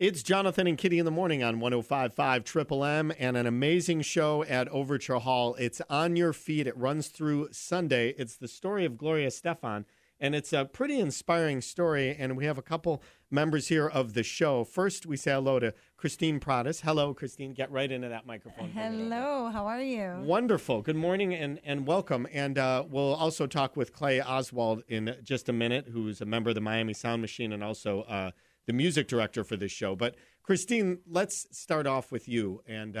It's Jonathan and Kitty in the morning on 105.5 Triple M and an amazing show at Overture Hall. It's on your feed. It runs through Sunday. It's the story of Gloria Estefan, and it's a pretty inspiring story, and we have a couple members here of the show. First, we say hello to Christine Pradas. Hello, Christine. Get right into that microphone. Hello. How are you? Wonderful. Good morning and welcome. And we'll also talk with Clay Oswald in just a minute, who's a member of the Miami Sound Machine and also the music director for this show. But Christine, let's start off with you. And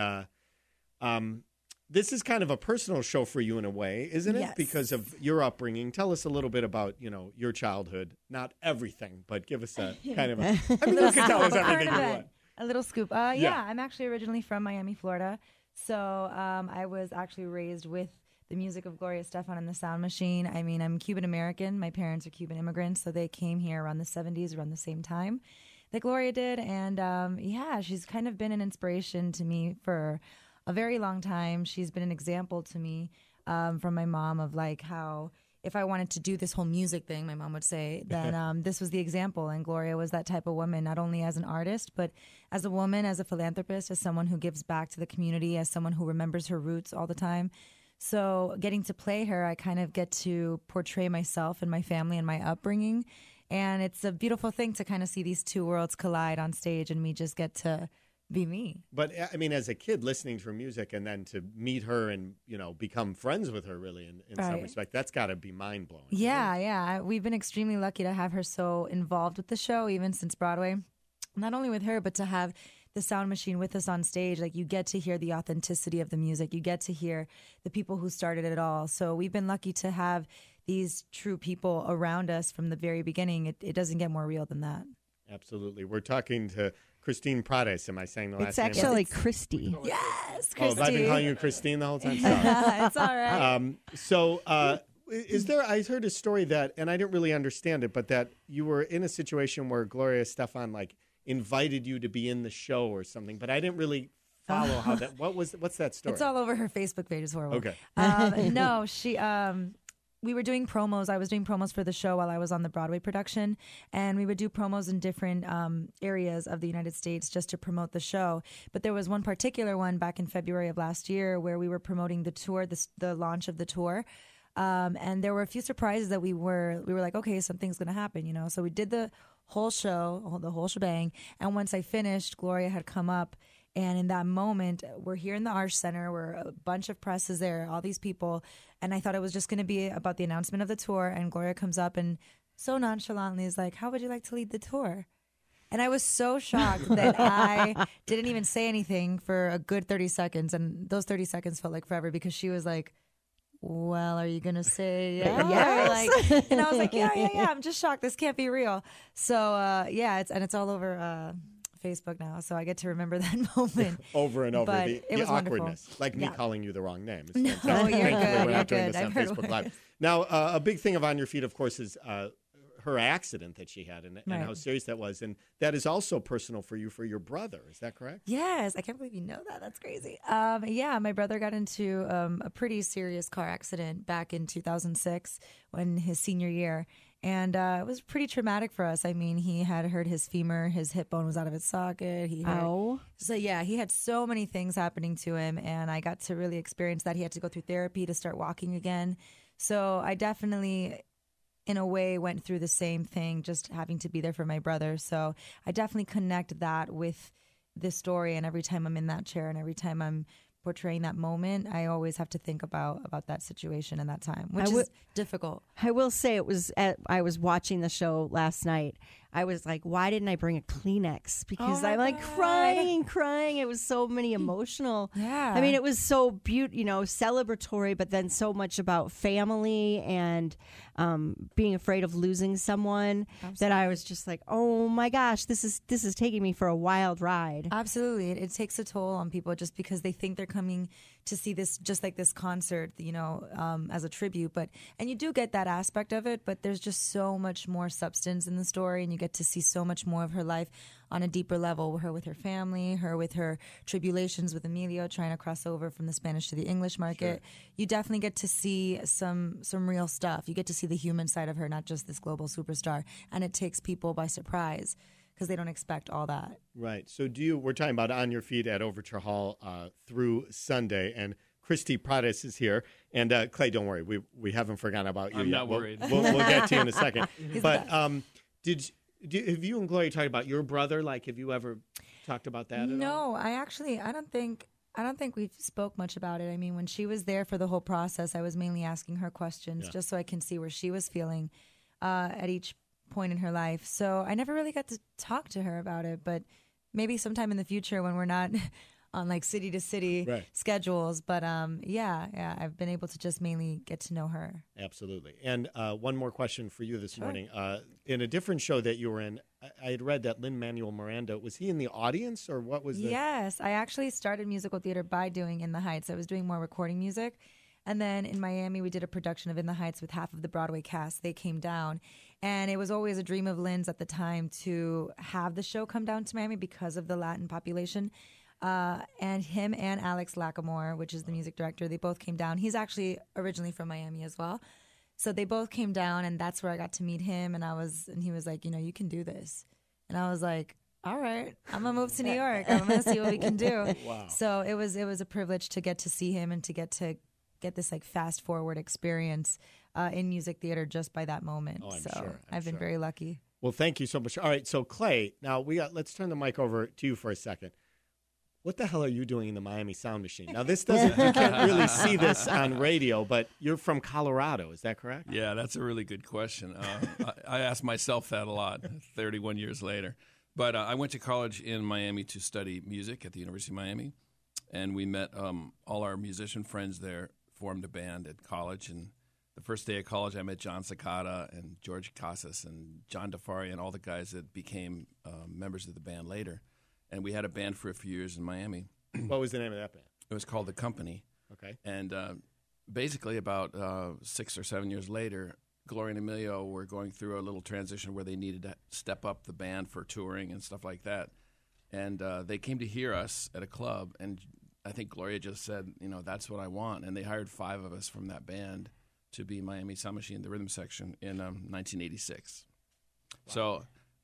this is kind of a personal show for you in a way, isn't it? Yes. Because of your upbringing. Tell us a little bit about, your childhood. Not everything, but give us a kind of a, I mean, you can tell us everything you want. A little scoop. Yeah, I'm actually originally from Miami, Florida. So I was actually raised with the music of Gloria Estefan and the Sound Machine. I mean, I'm Cuban American. My parents are Cuban immigrants, so they came here around the 70s, around the same time that Gloria did. And she's kind of been an inspiration to me for a very long time. She's been an example to me from my mom of like how if I wanted to do this whole music thing, my mom would say, then this was the example. And Gloria was that type of woman, not only as an artist, but as a woman, as a philanthropist, as someone who gives back to the community, as someone who remembers her roots all the time. So getting to play her, I kind of get to portray myself and my family and my upbringing. And it's a beautiful thing to kind of see these two worlds collide on stage and me just get to be me. But, I mean, as a kid listening to her music and then to meet her and, become friends with her really in some respect, that's got to be mind-blowing. Yeah. We've been extremely lucky to have her so involved with the show, even since Broadway. Not only with her, but to have the Sound Machine with us on stage. Like, you get to hear the authenticity of the music. You get to hear the people who started it all. So we've been lucky to have these true people around us from the very beginning. It doesn't get more real than that. Absolutely. We're talking to Christine Pradas. Am I saying the last name? It's actually Christy. Yes, Christine. Oh, have I been calling you Christine the whole time? Sorry. It's all right. Is there, I heard a story that, and I didn't really understand it, but that you were in a situation where Gloria Estefan, invited you to be in the show or something, but I didn't really follow how that, what's that story? It's all over her Facebook page. It's horrible. Okay. No, we were doing promos. I was doing promos for the show while I was on the Broadway production, and we would do promos in different areas of the United States just to promote the show. But there was one particular one back in February of last year where we were promoting the tour, the launch of the tour. And there were a few surprises that we were like, okay, something's going to happen, So we did the whole show, the whole shebang. And once I finished, Gloria had come up. And in that moment, we're here in the Arch Center. We're a bunch of press is there, all these people. And I thought it was just going to be about the announcement of the tour. And Gloria comes up and so nonchalantly is like, how would you like to lead the tour? And I was so shocked that I didn't even say anything for a good 30 seconds. And those 30 seconds felt like forever because she was like, well, are you going to say yes? And I was like, yeah. I'm just shocked. This can't be real. So, it's all over Facebook now, so I get to remember that moment over and over. But the was awkwardness, wonderful. like me calling you the wrong name. It's No, fantastic. you're Thankfully, good. we're not You're doing good. this on I've heard Facebook worse. Live. Now, a big thing of On Your Feet, of course, is her accident that she had and how serious that was. And that is also personal for you, for your brother. Is that correct? Yes. I can't believe you know that. That's crazy. My brother got into a pretty serious car accident back in 2006 when his senior year. And it was pretty traumatic for us. I mean, he had hurt his femur. His hip bone was out of its socket. He had so many things happening to him. And I got to really experience that. He had to go through therapy to start walking again. So I definitely, in a way, went through the same thing, just having to be there for my brother. So I definitely connect that with this story. And every time I'm in that chair and every time I'm portraying that moment, I always have to think about that situation and that time, which is difficult. I will say I was watching the show last night. I was like, why didn't I bring a Kleenex? Because I'm like crying. It was so many emotional. Yeah. I mean, it was so beautiful, celebratory, but then so much about family and being afraid of losing someone. Absolutely. That I was just like, oh my gosh, this is taking me for a wild ride. Absolutely. It takes a toll on people just because they think they're coming to see this, just like this concert, as a tribute. And you do get that aspect of it, but there's just so much more substance in the story, and you get to see so much more of her life on a deeper level. Her with her family, her with her tribulations with Emilio, trying to cross over from the Spanish to the English market. Sure. You definitely get to see some real stuff. You get to see the human side of her, not just this global superstar. And it takes people by surprise. because they don't expect all that. Right. So we're talking about On Your Feet at Overture Hall through Sunday, and Christy Pradas is here. And Clay, don't worry, we haven't forgotten about you I'm yet. not worried. We'll get to you in a second. But the have you and Gloria talked about your brother? Like, have you ever talked about that at all? No, I don't think we spoke much about it. I mean, when she was there for the whole process, I was mainly asking her questions just so I can see where she was feeling at each point in her life. So I never really got to talk to her about it, but maybe sometime in the future when we're not on like city to city schedules. But yeah, I've been able to just mainly get to know her. Absolutely. And one more question for you this morning. In a different show that you were in, I had read that Lin-Manuel Miranda, was he in the audience or what was the... Yes, I actually started musical theater by doing In the Heights. I was doing more recording music. And then in Miami, we did a production of In the Heights with half of the Broadway cast. They came down. And it was always a dream of Lynn's at the time to have the show come down to Miami because of the Latin population. And him and Alex Lackamore, which is the music director, they both came down. He's actually originally from Miami as well. So they both came down, and that's where I got to meet him. And he was like, you can do this. And I was like, all right, I'm going to move to New York. I'm going to see what we can do. Wow. So it was a privilege to get to see him and to get this like fast forward experience in music theater just by that moment. Oh, I'm so sure. I've been very lucky. Well, thank you so much. All right, so Clay, now let's turn the mic over to you for a second. What the hell are you doing in the Miami Sound Machine? Now, you can't really see this on radio, but you're from Colorado. Is that correct? Yeah, that's a really good question. I ask myself that a lot 31 years later. But I went to college in Miami to study music at the University of Miami, and we met all our musician friends there, formed a band at college. And the first day of college, I met John Cicada and George Casas and John DeFari and all the guys that became members of the band later. And we had a band for a few years in Miami. What was the name of that band? It was called The Company. Okay. And basically about 6 or 7 years later, Gloria and Emilio were going through a little transition where they needed to step up the band for touring and stuff like that. And they came to hear us at a club, and I think Gloria just said, that's what I want. And they hired 5 of us from that band to be Miami Sound Machine, the rhythm section, in 1986. Wow. So...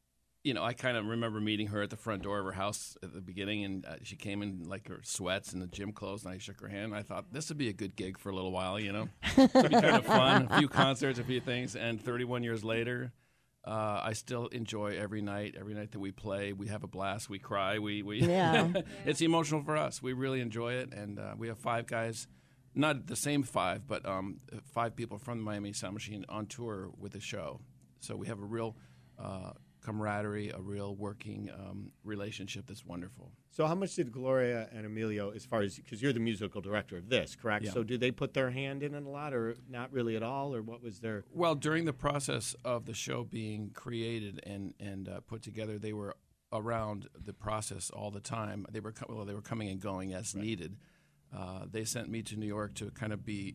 I kind of remember meeting her at the front door of her house at the beginning, and she came in like her sweats and the gym clothes, and I shook her hand. And I thought, this would be a good gig for a little while, It'd be kind of fun, a few concerts, a few things. And 31 years later, I still enjoy every night that we play. We have a blast. We cry. It's emotional for us. We really enjoy it, and we have 5 guys, not the same 5, but 5 people from the Miami Sound Machine on tour with the show. So we have a real... camaraderie, a real working relationship that's wonderful. So how much did Gloria and Emilio, as far as, because you're the musical director of this, correct? Yeah. So did they put their hand in it a lot or not really at all, or what was their... Well, during the process of the show being created and put together, they were around the process all the time. They were coming and going as needed. They sent me to New York to kind of be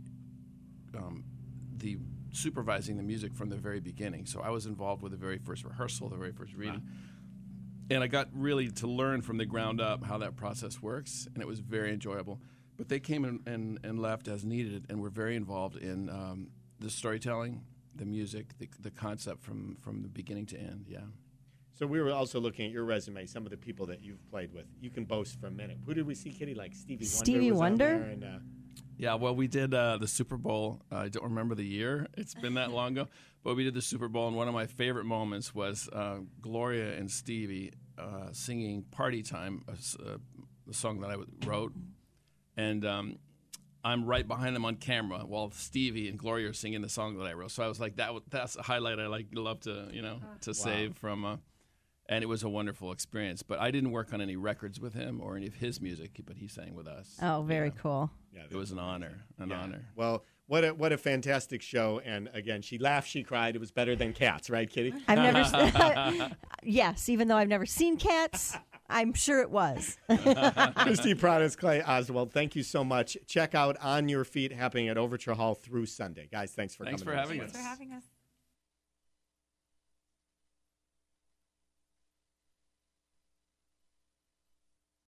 the supervising the music from the very beginning. So I was involved with the very first rehearsal, the very first reading. Wow. And I got really to learn from the ground up how that process works, and it was very enjoyable. But they came and left as needed and were very involved in the storytelling, the music, the concept from the beginning to end, yeah. So we were also looking at your resume, some of the people that you've played with. You can boast for a minute. Who did we see, Kitty? Like Stevie Wonder? Stevie Wonder? Yeah, well, we did the Super Bowl. I don't remember the year. It's been that long ago. But we did the Super Bowl, and one of my favorite moments was Gloria and Stevie singing Party Time, the song that I wrote. And I'm right behind them on camera while Stevie and Gloria are singing the song that I wrote. So I was like, that's a highlight I love to save from... and it was a wonderful experience. But I didn't work on any records with him or any of his music, but he sang with us. Oh, very cool. Yeah, it was an honor. Well, what a fantastic show. And again, she laughed, she cried. It was better than Cats, right, Kitty? I've never yes, even though I've never seen Cats, I'm sure it was. Christy Pradas, Clay Oswald, thank you so much. Check out On Your Feet happening at Overture Hall through Sunday. Guys, thanks for coming. Thanks for having us. Thanks for having us.